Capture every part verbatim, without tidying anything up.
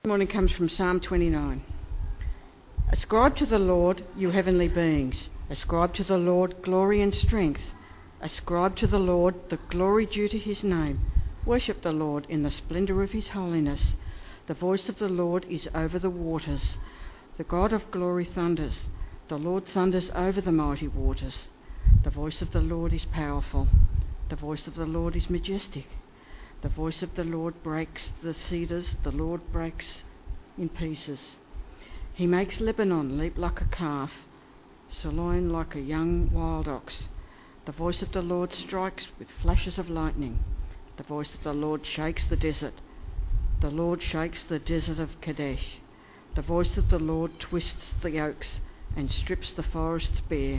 Morning comes from Psalm twenty-nine. Ascribe to the Lord, you heavenly beings. Ascribe to the Lord glory and strength. Ascribe to the Lord the glory due to his name. Worship the Lord in the splendour of his holiness. The voice of the Lord is over the waters. The God of glory thunders. The Lord thunders over the mighty waters. The voice of the Lord is powerful. The voice of the Lord is majestic. The voice of the Lord breaks the cedars. The Lord breaks in pieces. He makes Lebanon leap like a calf, Sirion like a young wild ox. The voice of the Lord strikes with flashes of lightning. The voice of the Lord shakes the desert. The Lord shakes the desert of Kadesh. The voice of the Lord twists the oaks and strips the forests bare.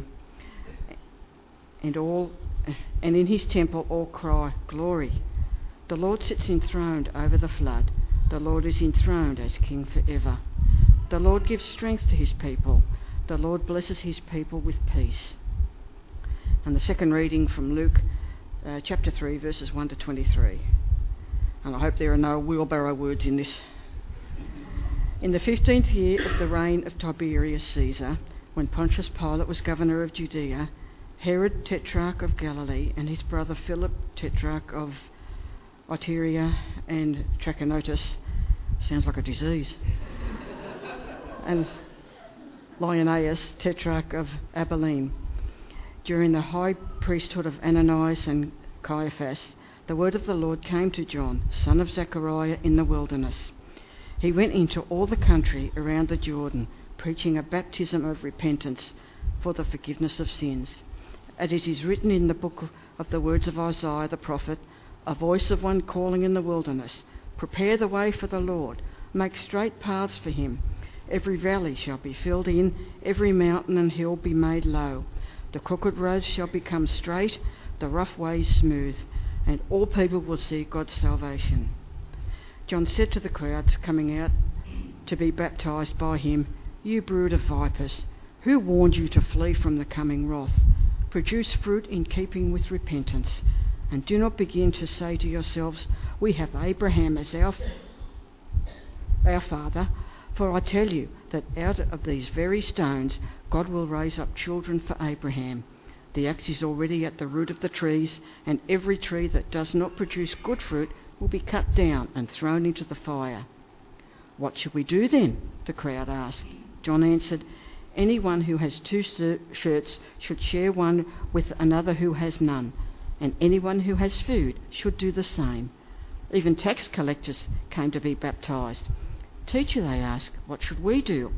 And all, and in his temple all cry, Glory! The Lord sits enthroned over the flood. The Lord is enthroned as King forever. The Lord gives strength to his people. The Lord blesses his people with peace. And the second reading from Luke uh, chapter three, verses one to twenty-three. And I hope there are no wheelbarrow words in this. In the fifteenth year of the reign of Tiberius Caesar, when Pontius Pilate was governor of Judea, Herod, tetrarch of Galilee, and his brother Philip, tetrarch of Iturea and Trachonitis, sounds like a disease, and Lyanaeus, tetrarch of Abilene, during the high priesthood of Ananias and Caiaphas, the word of the Lord came to John, son of Zechariah, in the wilderness. He went into all the country around the Jordan, preaching a baptism of repentance for the forgiveness of sins. And it is written in the book of the words of Isaiah the prophet, a voice of one calling in the wilderness, prepare the way for the Lord, make straight paths for him. Every valley shall be filled in, every mountain and hill be made low. The crooked roads shall become straight, the rough ways smooth, and all people will see God's salvation. John said to the crowds coming out to be baptized by him, You brood of vipers, who warned you to flee from the coming wrath? Produce fruit in keeping with repentance. And do not begin to say to yourselves, We have Abraham as our, our father. For I tell you that out of these very stones God will raise up children for Abraham. The axe is already at the root of the trees, and every tree that does not produce good fruit will be cut down and thrown into the fire. What shall we do then? The crowd asked. John answered, Anyone who has two shirts should share one with another who has none, and anyone who has food should do the same. Even tax collectors came to be baptized. Teacher, they asked, what should we do?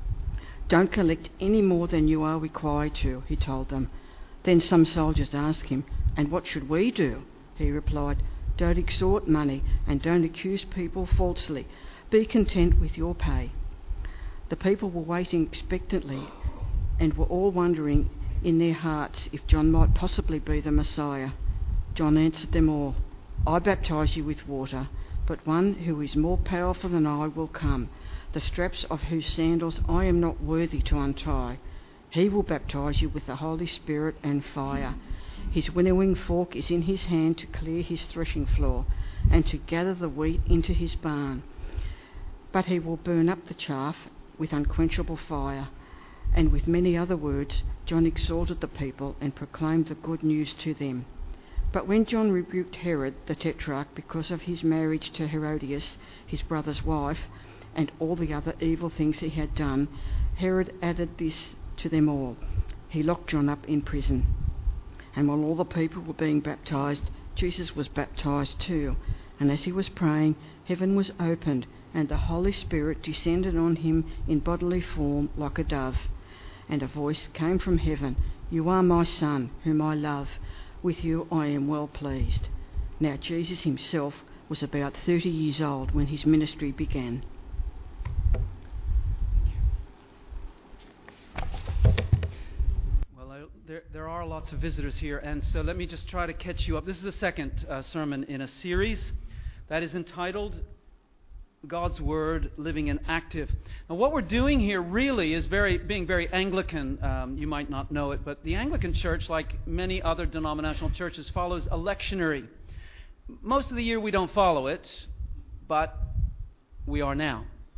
Don't collect any more than you are required to, he told them. Then some soldiers asked him, And what should we do? He replied, Don't extort money and don't accuse people falsely. Be content with your pay. The people were waiting expectantly and were all wondering in their hearts if John might possibly be the Messiah. John answered them all, I baptize you with water, but one who is more powerful than I will come, the straps of whose sandals I am not worthy to untie. He will baptize you with the Holy Spirit and fire. His winnowing fork is in his hand to clear his threshing floor and to gather the wheat into his barn. But he will burn up the chaff with unquenchable fire. And with many other words, John exhorted the people and proclaimed the good news to them. But when John rebuked Herod the tetrarch because of his marriage to Herodias, his brother's wife, and all the other evil things he had done, Herod added this to them all. He locked John up in prison. And while all the people were being baptized, Jesus was baptized too. And as he was praying, heaven was opened, and the Holy Spirit descended on him in bodily form like a dove. And a voice came from heaven, You are my Son, whom I love. With you I am well pleased. Now Jesus himself was about thirty years old when his ministry began. Well, I, there, there are lots of visitors here, and so let me just try to catch you up. This is the second uh, sermon in a series that is entitled God's Word, Living and Active. Now, what we're doing here really is very, being very Anglican. Um, you might not know it, but the Anglican Church, like many other denominational churches, follows a lectionary. Most of the year we don't follow it, but we are now.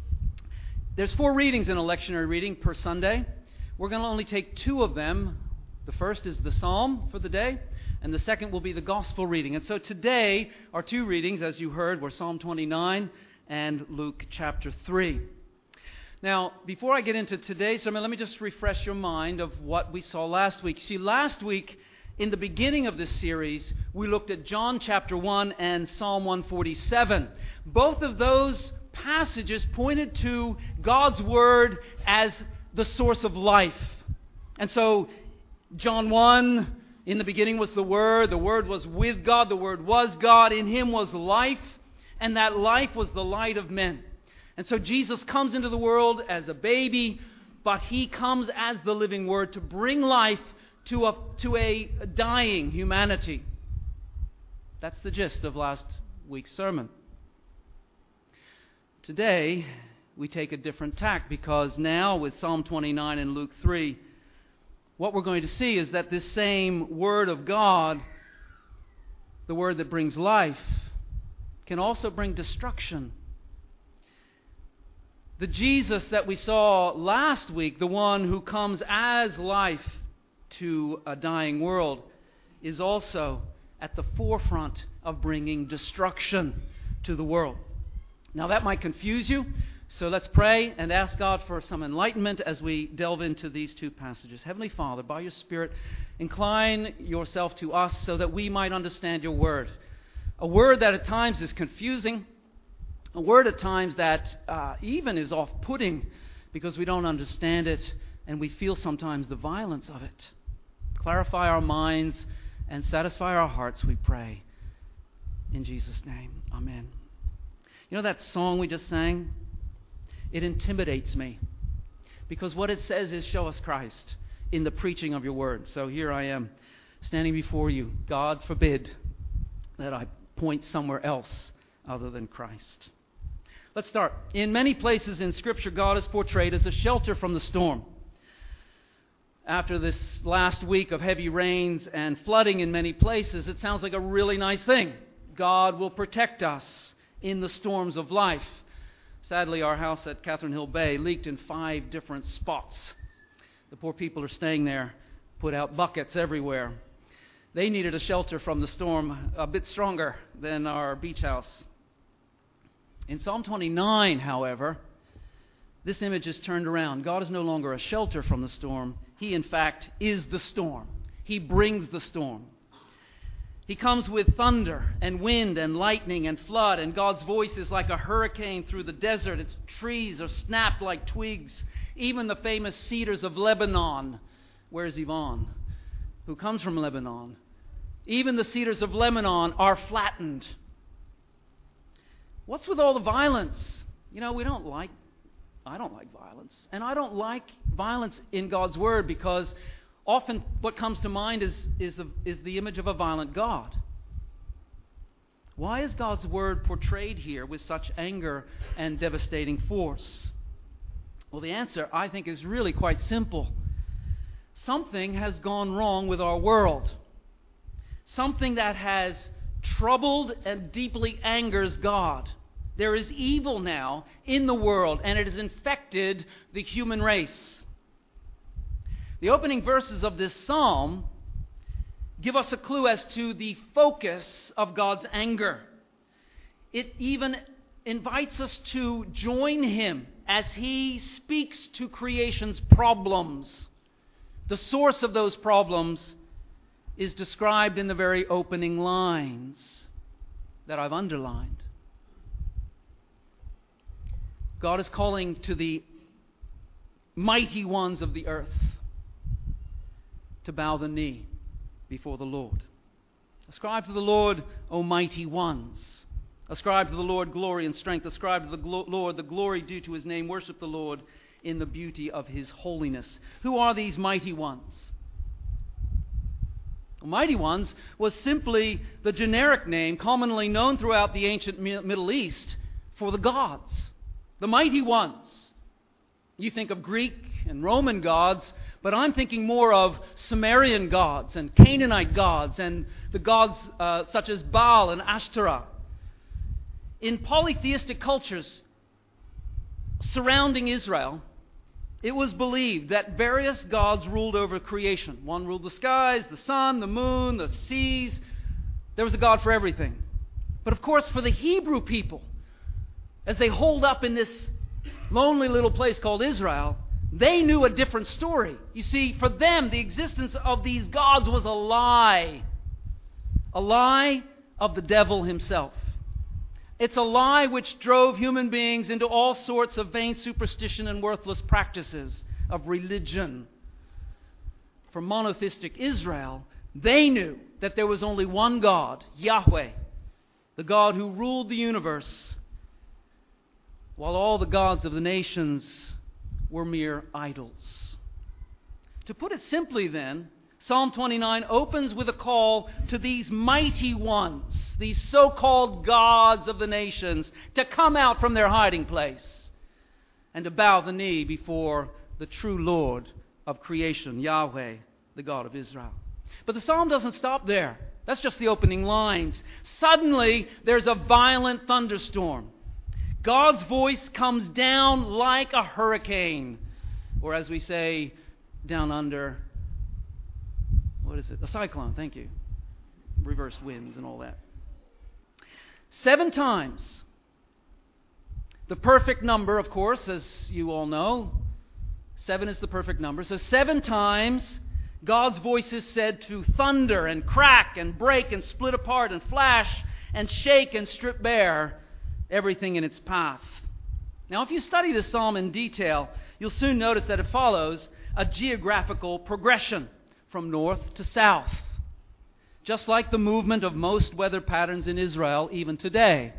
There's four readings in a lectionary reading per Sunday. We're going to only take two of them. The first is the Psalm for the day, and the second will be the Gospel reading. And so today, our two readings, as you heard, were Psalm twenty-nine and Luke chapter three. Now, before I get into today's sermon, let me just refresh your mind of what we saw last week. See, last week, in the beginning of this series, we looked at John chapter one and Psalm one forty-seven. Both of those passages pointed to God's Word as the source of life. And so, John one, in the beginning was the Word, the Word was with God, the Word was God, in Him was life, and that life was the light of men. And so Jesus comes into the world as a baby, but He comes as the living Word to bring life to a, to a dying humanity. That's the gist of last week's sermon. Today, we take a different tack, because now with Psalm twenty-nine and Luke three, what we're going to see is that this same Word of God, the Word that brings life, can also bring destruction. The Jesus that we saw last week, the one who comes as life to a dying world, is also at the forefront of bringing destruction to the world. Now that might confuse you, so let's pray and ask God for some enlightenment as we delve into these two passages. Heavenly Father, by your Spirit, incline yourself to us so that we might understand your word. A word that at times is confusing, a word at times that uh, even is off-putting because we don't understand it and we feel sometimes the violence of it. Clarify our minds and satisfy our hearts, we pray. In Jesus' name, amen. You know that song we just sang? It intimidates me, because what it says is, show us Christ in the preaching of your word. So here I am, standing before you. God forbid that I point somewhere else other than Christ. Let's start. In many places in Scripture, God is portrayed as a shelter from the storm. After this last week of heavy rains and flooding in many places, it sounds like a really nice thing. God will protect us in the storms of life. Sadly, our house at Catherine Hill Bay leaked in five different spots. The poor people are staying there, put out buckets everywhere. They needed a shelter from the storm a bit stronger than our beach house. In Psalm twenty-nine, however, this image is turned around. God is no longer a shelter from the storm. He, in fact, is the storm. He brings the storm. He comes with thunder and wind and lightning and flood, and God's voice is like a hurricane through the desert. Its trees are snapped like twigs. Even the famous cedars of Lebanon. Where's Yvonne, who comes from Lebanon? Even the cedars of Lebanon are flattened. What's with all the violence? You know, we don't like, I don't like violence. And I don't like violence in God's Word, because often what comes to mind is, is, the, is the image of a violent God. Why is God's Word portrayed here with such anger and devastating force? Well, the answer, I think, is really quite simple. Something has gone wrong with our world. Something that has troubled and deeply angers God. There is evil now in the world, and it has infected the human race. The opening verses of this psalm give us a clue as to the focus of God's anger. It even invites us to join Him as He speaks to creation's problems. The source of those problems is described in the very opening lines that I've underlined. God is calling to the mighty ones of the earth to bow the knee before the Lord. Ascribe to the Lord, O mighty ones. Ascribe to the Lord glory and strength. Ascribe to the glo- Lord the glory due to His name. Worship the Lord in the beauty of His holiness. Who are these mighty ones? The mighty ones was simply the generic name commonly known throughout the ancient Middle East for the gods. The mighty ones. You think of Greek and Roman gods, but I'm thinking more of Sumerian gods and Canaanite gods and the gods uh, such as Baal and Ashtoreth. In polytheistic cultures, surrounding Israel, it was believed that various gods ruled over creation. One ruled the skies, the sun, the moon, the seas. There was a God for everything. But of course, for the Hebrew people, as they holed up in this lonely little place called Israel, they knew a different story. You see, for them, the existence of these gods was a lie. A lie of the devil himself. It's a lie which drove human beings into all sorts of vain superstition and worthless practices of religion. For monotheistic Israel, they knew that there was only one God, Yahweh, the God who ruled the universe, while all the gods of the nations were mere idols. To put it simply then, Psalm twenty-nine opens with a call to these mighty ones, these so-called gods of the nations, to come out from their hiding place and to bow the knee before the true Lord of creation, Yahweh, the God of Israel. But the psalm doesn't stop there. That's just the opening lines. Suddenly, there's a violent thunderstorm. God's voice comes down like a hurricane, or as we say down under, what is it? A cyclone, thank you. Reversed winds and all that. Seven times. The perfect number, of course, as you all know. Seven is the perfect number. So seven times God's voice is said to thunder and crack and break and split apart and flash and shake and strip bare everything in its path. Now, if you study this psalm in detail, you'll soon notice that it follows a geographical progression from north to south, just like the movement of most weather patterns in Israel even today.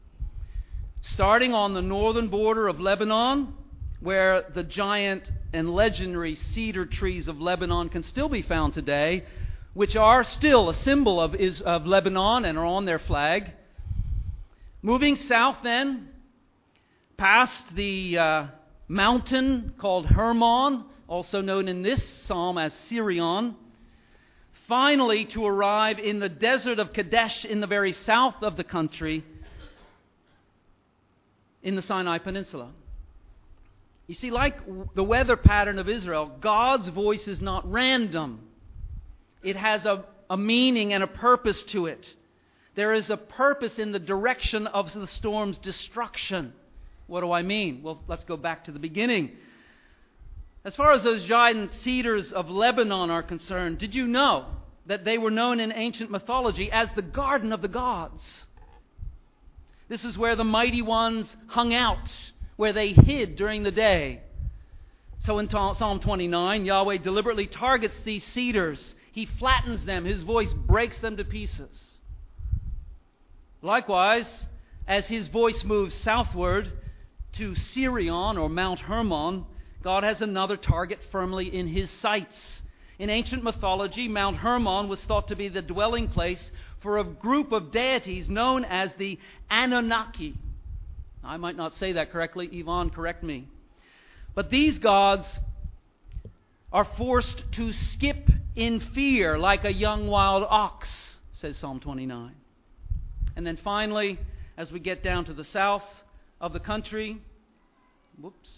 Starting on the northern border of Lebanon, where the giant and legendary cedar trees of Lebanon can still be found today, which are still a symbol of, is, of Lebanon and are on their flag. Moving south then, past the uh, mountain called Hermon, also known in this psalm as Sirion, finally to arrive in the desert of Kadesh in the very south of the country, in the Sinai Peninsula. You see, like the weather pattern of Israel, God's voice is not random. It has a, a meaning and a purpose to it. There is a purpose in the direction of the storm's destruction. What do I mean? Well, let's go back to the beginning. As far as those giant cedars of Lebanon are concerned, did you know that they were known in ancient mythology as the Garden of the Gods? This is where the mighty ones hung out, where they hid during the day. So in Psalm twenty-nine, Yahweh deliberately targets these cedars. He flattens them. His voice breaks them to pieces. Likewise, as his voice moves southward to Sirion or Mount Hermon, God has another target firmly in his sights. In ancient mythology, Mount Hermon was thought to be the dwelling place for a group of deities known as the Anunnaki. I might not say that correctly. Yvonne, correct me. But these gods are forced to skip in fear like a young wild ox, says Psalm twenty-nine. And then finally, as we get down to the south of the country, whoops.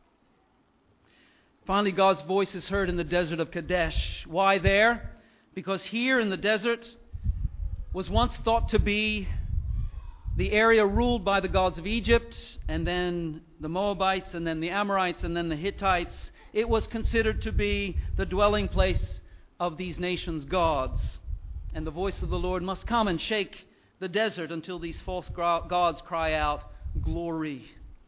Finally, God's voice is heard in the desert of Kadesh. Why there? Because here in the desert was once thought to be the area ruled by the gods of Egypt, and then the Moabites, and then the Amorites, and then the Hittites. It was considered to be the dwelling place of these nations' gods. And the voice of the Lord must come and shake the desert until these false gods cry out, "Glory."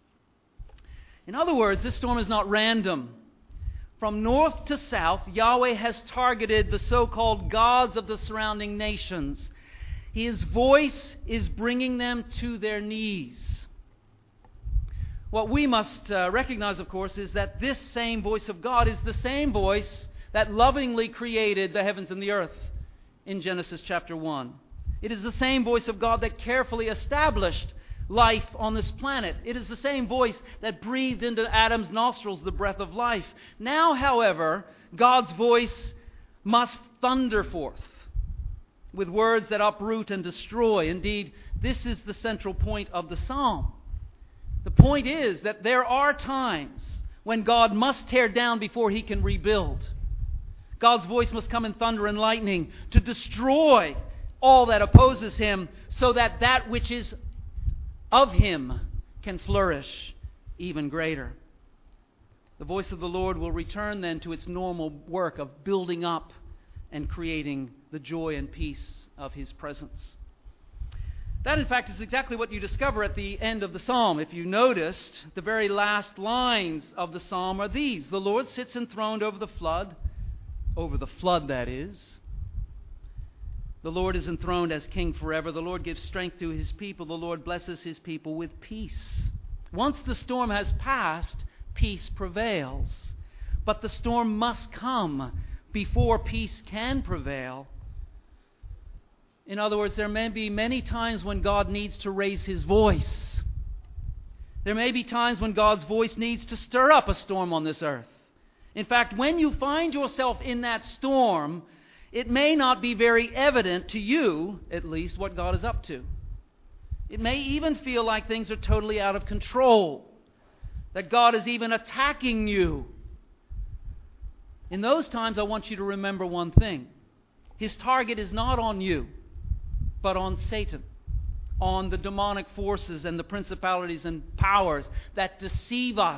In other words, this storm is not random. From north to south, Yahweh has targeted the so-called gods of the surrounding nations. His voice is bringing them to their knees. What we must uh, recognize, of course, is that this same voice of God is the same voice that lovingly created the heavens and the earth in Genesis chapter one. It is the same voice of God that carefully established life on this planet. It is the same voice that breathed into Adam's nostrils the breath of life. Now, however, God's voice must thunder forth with words that uproot and destroy. Indeed, this is the central point of the psalm. The point is that there are times when God must tear down before He can rebuild. God's voice must come in thunder and lightning to destroy all that opposes Him, so that that which is of Him can flourish even greater. The voice of the Lord will return then to its normal work of building up and creating the joy and peace of His presence. That, in fact, is exactly what you discover at the end of the psalm. If you noticed, the very last lines of the psalm are these: the Lord sits enthroned over the flood, over the flood, that is. The Lord is enthroned as King forever. The Lord gives strength to His people. The Lord blesses His people with peace. Once the storm has passed, peace prevails. But the storm must come before peace can prevail. In other words, there may be many times when God needs to raise His voice. There may be times when God's voice needs to stir up a storm on this earth. In fact, when you find yourself in that storm, it may not be very evident to you, at least, what God is up to. It may even feel like things are totally out of control, that God is even attacking you. In those times, I want you to remember one thing. His target is not on you, but on Satan, on the demonic forces and the principalities and powers that deceive us.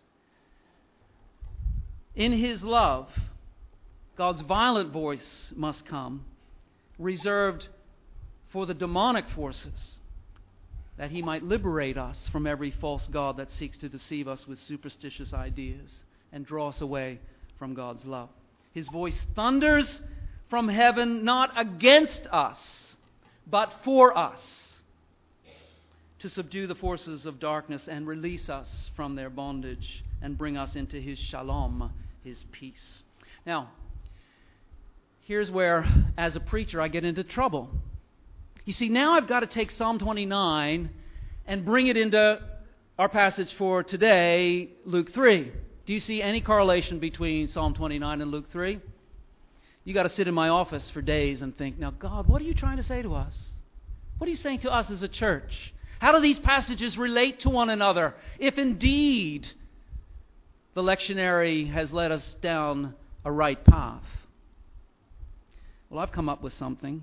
In His love, God's violent voice must come, reserved for the demonic forces, that He might liberate us from every false god that seeks to deceive us with superstitious ideas and draw us away from God's love. His voice thunders from heaven, not against us, but for us, to subdue the forces of darkness and release us from their bondage and bring us into His shalom, His peace. Now, here's where, as a preacher, I get into trouble. You see, now I've got to take Psalm twenty-nine and bring it into our passage for today, Luke three. Do you see any correlation between Psalm twenty-nine and Luke three? You got to sit in my office for days and think, now, God, what are you trying to say to us? What are you saying to us as a church? How do these passages relate to one another, if indeed the lectionary has led us down a right path? Well, I've come up with something.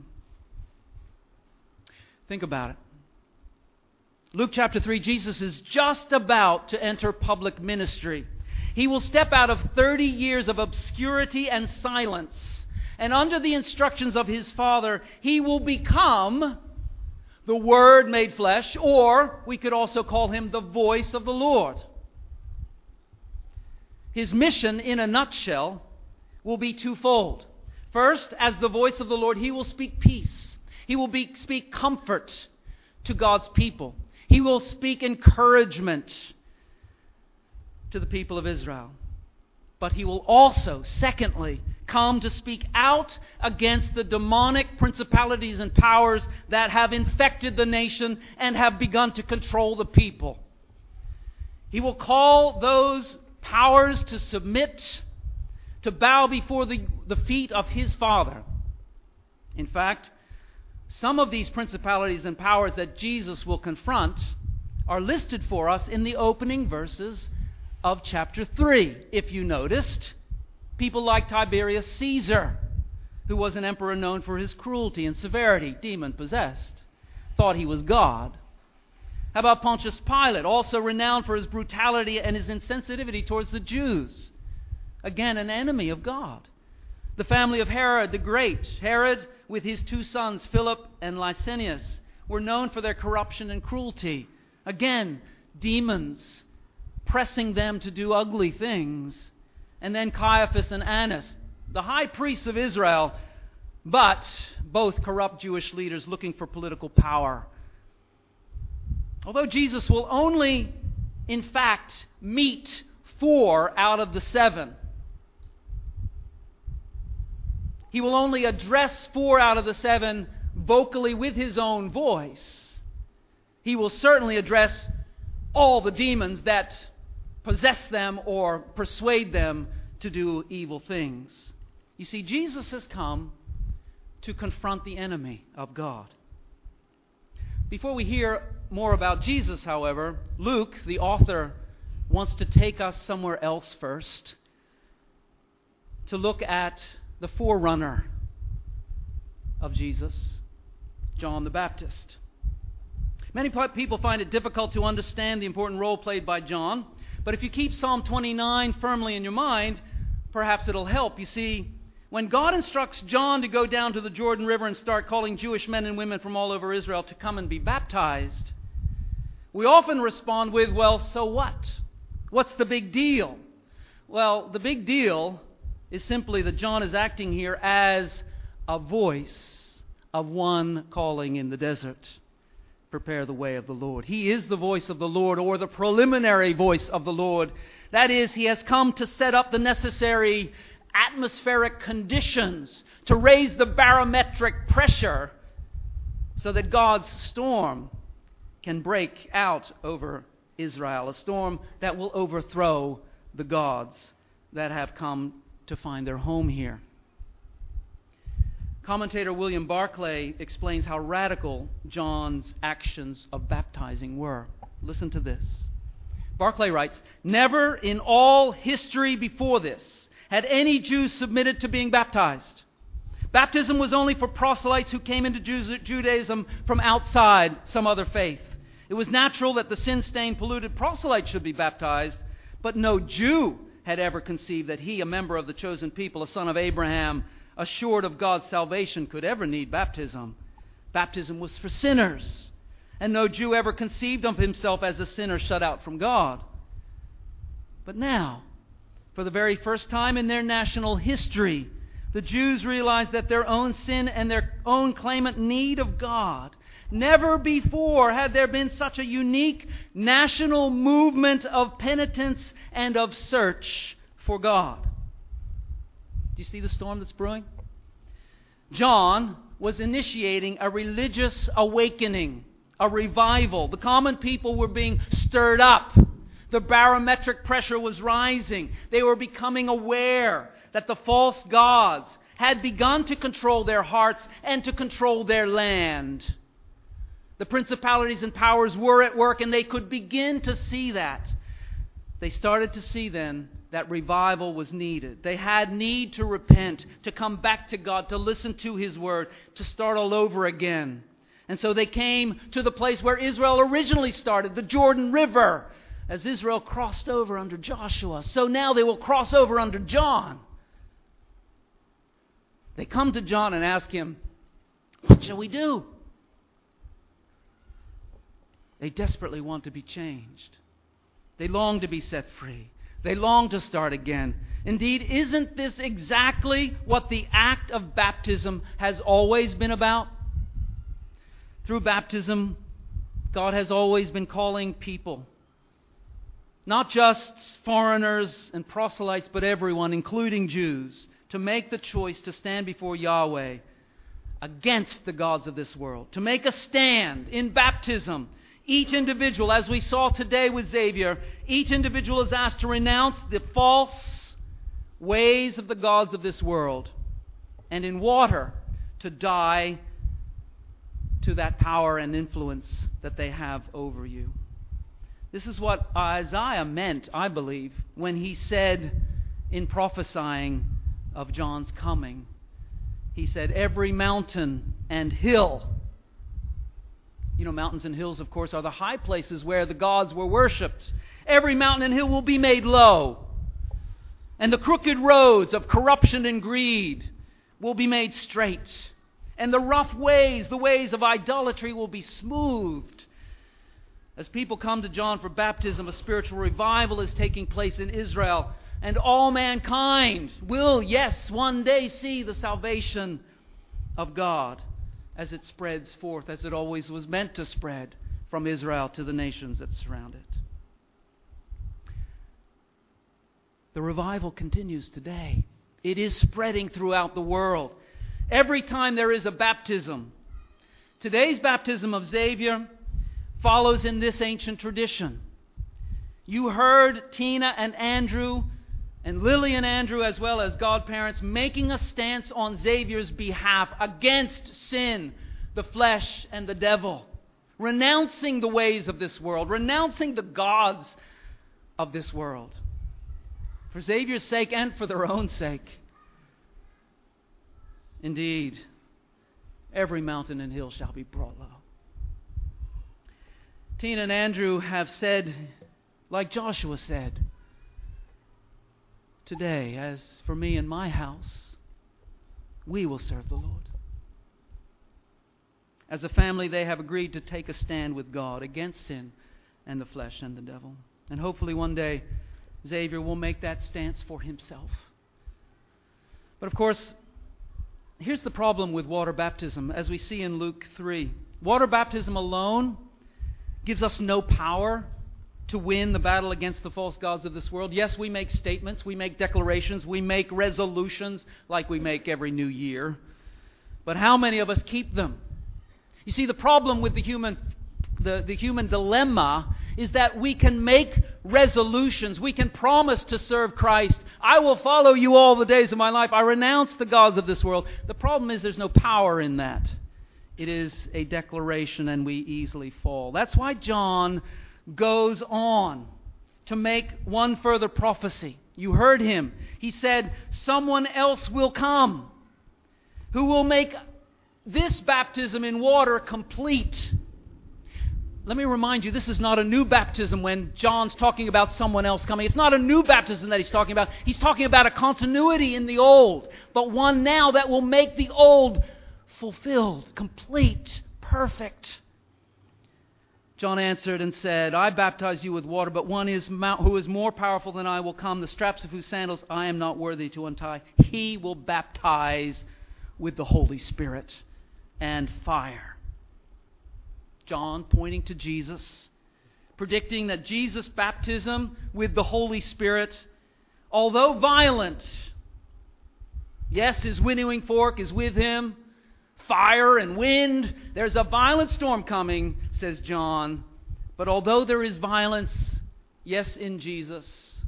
Think about it. Luke chapter three, Jesus is just about to enter public ministry. He will step out of thirty years of obscurity and silence, and under the instructions of His Father, He will become the Word made flesh, or we could also call Him the voice of the Lord. His mission, in a nutshell, will be twofold. First, as the voice of the Lord, He will speak peace. He will be, speak comfort to God's people. He will speak encouragement to the people of Israel. But He will also, secondly, come to speak out against the demonic principalities and powers that have infected the nation and have begun to control the people. He will call those powers to submit, to bow before the, the feet of His Father. In fact, some of these principalities and powers that Jesus will confront are listed for us in the opening verses of chapter three. If you noticed, people like Tiberius Caesar, who was an emperor known for his cruelty and severity, demon-possessed, thought he was God. How about Pontius Pilate, also renowned for his brutality and his insensitivity towards the Jews? Again, an enemy of God. The family of Herod the Great, Herod with his two sons, Philip and Licinius, were known for their corruption and cruelty. Again, demons pressing them to do ugly things. And then Caiaphas and Annas, the high priests of Israel, but both corrupt Jewish leaders looking for political power. Although Jesus will only, in fact, meet four out of the seven, He will only address four out of the seven vocally with His own voice. He will certainly address all the demons that possess them or persuade them to do evil things. You see, Jesus has come to confront the enemy of God. Before we hear more about Jesus, however, Luke, the author, wants to take us somewhere else first, to look at the forerunner of Jesus, John the Baptist. Many people find it difficult to understand the important role played by John, but if you keep Psalm twenty-nine firmly in your mind, perhaps it'll help. You see, when God instructs John to go down to the Jordan River and start calling Jewish men and women from all over Israel to come and be baptized, we often respond with, well, so what? What's the big deal? Well, the big deal is simply that John is acting here as a voice of one calling in the desert. Prepare the way of the Lord. He is the voice of the Lord, or the preliminary voice of the Lord. That is, He has come to set up the necessary atmospheric conditions to raise the barometric pressure so that God's storm can break out over Israel, a storm that will overthrow the gods that have come to find their home here. Commentator William Barclay explains how radical John's actions of baptizing were. Listen to this. Barclay writes, "Never in all history before this had any Jew submitted to being baptized. Baptism was only for proselytes who came into Judaism from outside some other faith. It was natural that the sin-stained, polluted proselyte should be baptized, but no Jew had ever conceived that he, a member of the chosen people, a son of Abraham, assured of God's salvation, could ever need baptism. Baptism was for sinners, and no Jew ever conceived of himself as a sinner shut out from God. But now, for the very first time in their national history, the Jews realized that their own sin and their own claimant need of God. Never before had there been such a unique national movement of penitence and of search for God." Do you see the storm that's brewing? John was initiating a religious awakening, a revival. The common people were being stirred up. The barometric pressure was rising. They were becoming aware that the false gods had begun to control their hearts and to control their land. The principalities and powers were at work, and they could begin to see that. They started to see then that revival was needed. They had need to repent, to come back to God, to listen to His Word, to start all over again. And so they came to the place where Israel originally started, the Jordan River, as Israel crossed over under Joshua. So now they will cross over under John. They come to John and ask him, "What shall we do?" They desperately want to be changed. They long to be set free. They long to start again. Indeed, isn't this exactly what the act of baptism has always been about? Through baptism, God has always been calling people, not just foreigners and proselytes, but everyone, including Jews, to make the choice to stand before Yahweh against the gods of this world, to make a stand in baptism. Each individual, as we saw today with Xavier, each individual is asked to renounce the false ways of the gods of this world, and in water to die to that power and influence that they have over you. This is what Isaiah meant, I believe, when he said in prophesying of John's coming. He said, "Every mountain and hill." You know, mountains and hills, of course, are the high places where the gods were worshipped. "Every mountain and hill will be made low, and the crooked roads of corruption and greed will be made straight, and the rough ways, the ways of idolatry, will be smoothed." As people come to John for baptism, a spiritual revival is taking place in Israel, and all mankind will, yes, one day see the salvation of God as it spreads forth, as it always was meant to spread from Israel to the nations that surround it. The revival continues today. It is spreading throughout the world. Every time there is a baptism, today's baptism of Xavier follows in this ancient tradition. You heard Tina and Andrew and Lily and Andrew, as well as godparents, making a stance on Xavier's behalf against sin, the flesh, and the devil. renouncing the ways of this world, renouncing the gods of this world, for Xavier's sake and for their own sake. Indeed, every mountain and hill shall be brought low. Tina and Andrew have said, like Joshua said, today, as for me and my house, we will serve the Lord. As a family, they have agreed to take a stand with God against sin and the flesh and the devil. And hopefully one day, Xavier will make that stance for himself. But of course, here's the problem with water baptism, as we see in Luke three. Water baptism alone gives us no power to win the battle against the false gods of this world. Yes, we make statements, we make declarations, we make resolutions like we make every new year. But how many of us keep them? You see, the problem with the human, the, the human dilemma is that we can make resolutions. We can promise to serve Christ. I will follow you all the days of my life. I renounce the gods of this world. The problem is there's no power in that. It is a declaration and we easily fall. That's why John goes on to make one further prophecy. You heard him. He said, someone else will come who will make this baptism in water complete. Let me remind you, this is not a new baptism when John's talking about someone else coming. It's not a new baptism that he's talking about. He's talking about a continuity in the old, but one now that will make the old fulfilled, complete, perfect. John answered and said, I baptize you with water, but one is who is more powerful than I will come, the straps of whose sandals I am not worthy to untie. He will baptize with the Holy Spirit and fire. John, pointing to Jesus, predicting that Jesus' baptism with the Holy Spirit, although violent, yes, his winnowing fork is with him, fire and wind, there's a violent storm coming, says John. But although there is violence, yes, in Jesus,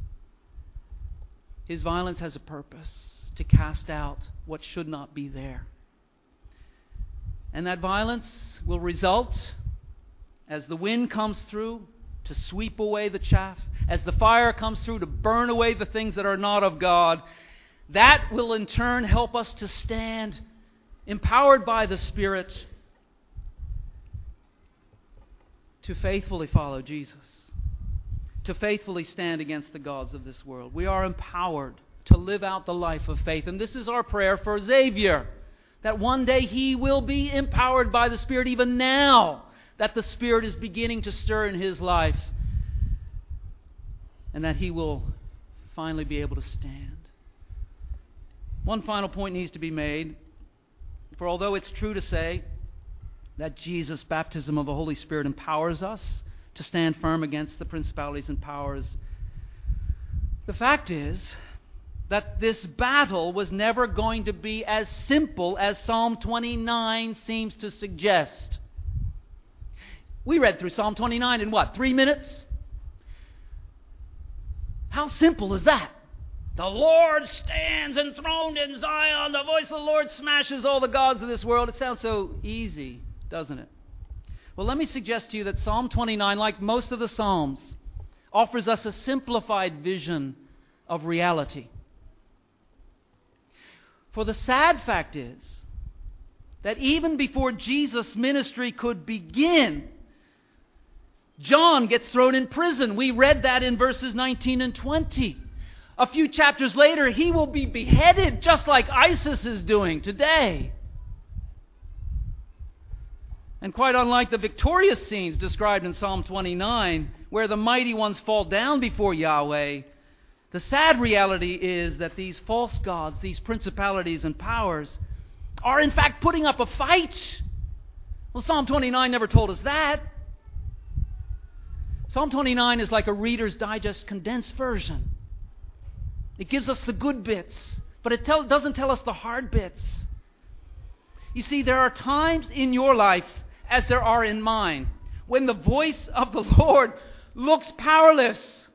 his violence has a purpose, to cast out what should not be there. And that violence will result, as the wind comes through to sweep away the chaff, as the fire comes through to burn away the things that are not of God, that will in turn help us to stand empowered by the Spirit to faithfully follow Jesus, to faithfully stand against the gods of this world. We are empowered to live out the life of faith. And this is our prayer for Xavier, that one day he will be empowered by the Spirit, even now that the Spirit is beginning to stir in his life, and that he will finally be able to stand. One final point needs to be made. For although it's true to say that Jesus' baptism of the Holy Spirit empowers us to stand firm against the principalities and powers, the fact is that this battle was never going to be as simple as Psalm twenty-nine seems to suggest. We read through Psalm twenty-nine in what, three minutes? How simple is that? The Lord stands enthroned in Zion. The voice of the Lord smashes all the gods of this world. It sounds so easy, doesn't it? Well, let me suggest to you that Psalm twenty-nine, like most of the Psalms, offers us a simplified vision of reality. For the sad fact is that even before Jesus' ministry could begin, John gets thrown in prison. We read that in verses nineteen and twenty. A few chapters later, he will be beheaded, just like ISIS is doing today. And quite unlike the victorious scenes described in Psalm twenty-nine, where the mighty ones fall down before Yahweh, the sad reality is that these false gods, these principalities and powers, are in fact putting up a fight. Well, Psalm twenty-nine never told us that. Psalm twenty-nine is like a Reader's Digest condensed version. It gives us the good bits, but it tell, doesn't tell us the hard bits. You see, there are times in your life, as there are in mine, when the voice of the Lord looks powerless.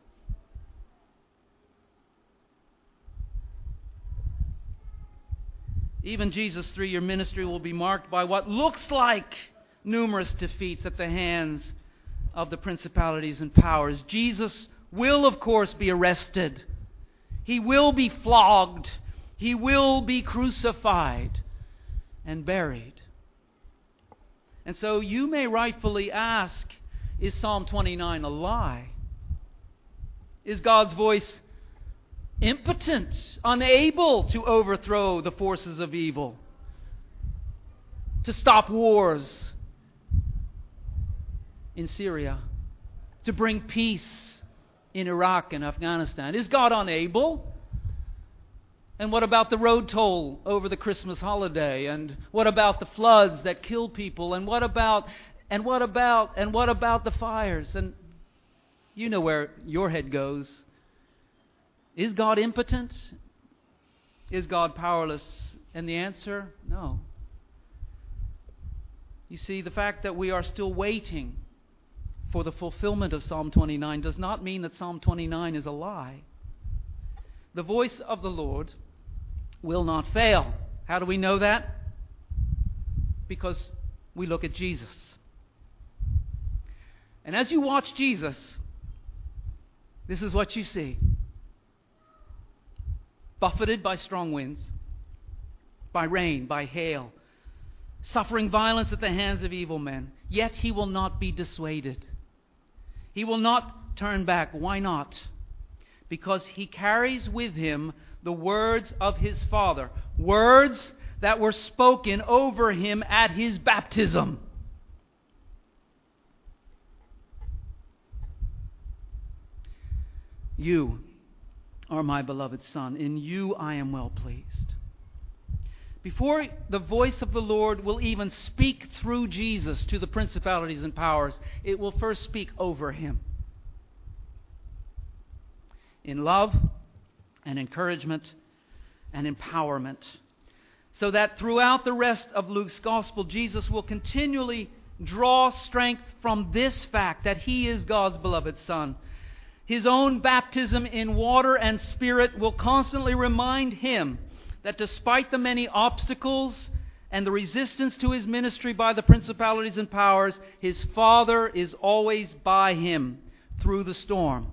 Even Jesus' three-year ministry will be marked by what looks like numerous defeats at the hands of the principalities and powers. Jesus will, of course, be arrested. He will be flogged. He will be crucified and buried. And so you may rightfully ask, is Psalm twenty-nine a lie? Is God's voice impotent, unable to overthrow the forces of evil, to stop wars in Syria, to bring peace in Iraq and Afghanistan? Is God unable? And what about the road toll over the Christmas holiday? And what about the floods that kill people? And what about, and what about, and what about the fires? And you know where your head goes. Is God impotent? Is God powerless? And the answer, no. You see, the fact that we are still waiting for the fulfillment of Psalm twenty-nine does not mean that Psalm twenty-nine is a lie. The voice of the Lord will not fail. How do we know that? Because we look at Jesus. And as you watch Jesus, this is what you see. Buffeted by strong winds, by rain, by hail, suffering violence at the hands of evil men, yet he will not be dissuaded. He will not turn back. Why not? Because he carries with him the words of his Father, words that were spoken over him at his baptism. You are my beloved Son. In you I am well pleased. Before the voice of the Lord will even speak through Jesus to the principalities and powers, it will first speak over him. In love and encouragement and empowerment. So that throughout the rest of Luke's Gospel, Jesus will continually draw strength from this fact that he is God's beloved Son. His own baptism in water and Spirit will constantly remind him that despite the many obstacles and the resistance to his ministry by the principalities and powers, his Father is always by him through the storm,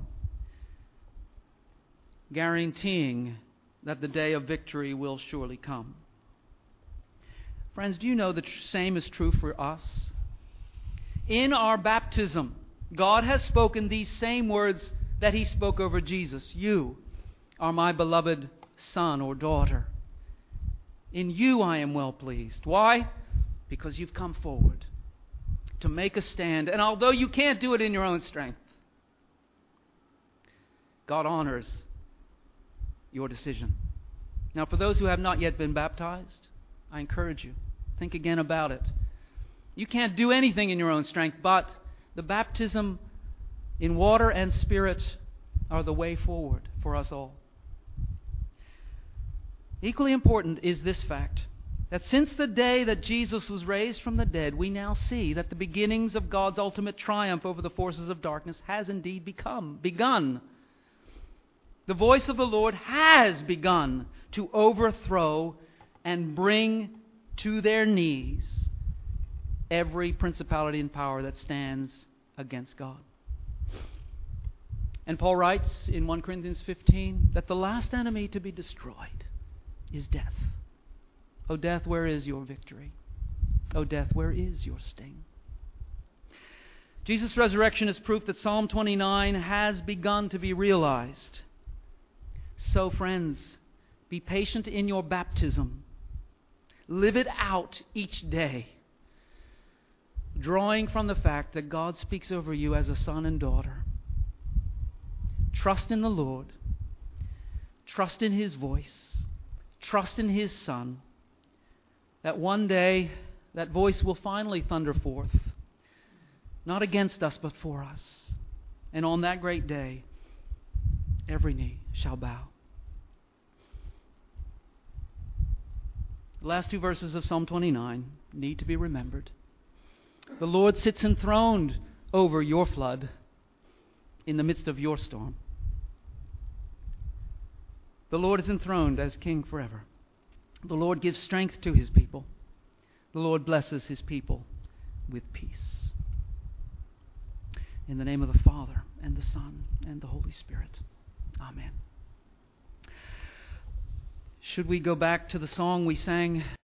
guaranteeing that the day of victory will surely come. Friends, do you know the same is true for us? In our baptism, God has spoken these same words that he spoke over Jesus. You are my beloved son or daughter. In you I am well pleased. Why? Because you've come forward to make a stand. And although you can't do it in your own strength, God honors your decision. Now, for those who have not yet been baptized, I encourage you, think again about it. You can't do anything in your own strength, but the baptism in water and Spirit are the way forward for us all. Equally important is this fact, that since the day that Jesus was raised from the dead, we now see that the beginnings of God's ultimate triumph over the forces of darkness has indeed become begun. The voice of the Lord has begun to overthrow and bring to their knees every principality and power that stands against God. And Paul writes in First Corinthians fifteen that the last enemy to be destroyed is death. O death, where is your victory? O death, where is your sting? Jesus' resurrection is proof that Psalm twenty-nine has begun to be realized. So, friends, be patient in your baptism. Live it out each day, drawing from the fact that God speaks over you as a son and daughter. Trust in the Lord. Trust in His voice. Trust in His Son. That one day that voice will finally thunder forth, not against us but for us. And on that great day, every knee shall bow. The last two verses of Psalm twenty-nine need to be remembered. The Lord sits enthroned over your flood in the midst of your storm. The Lord is enthroned as King forever. The Lord gives strength to His people. The Lord blesses His people with peace. In the name of the Father, and the Son, and the Holy Spirit. Amen. Should we go back to the song we sang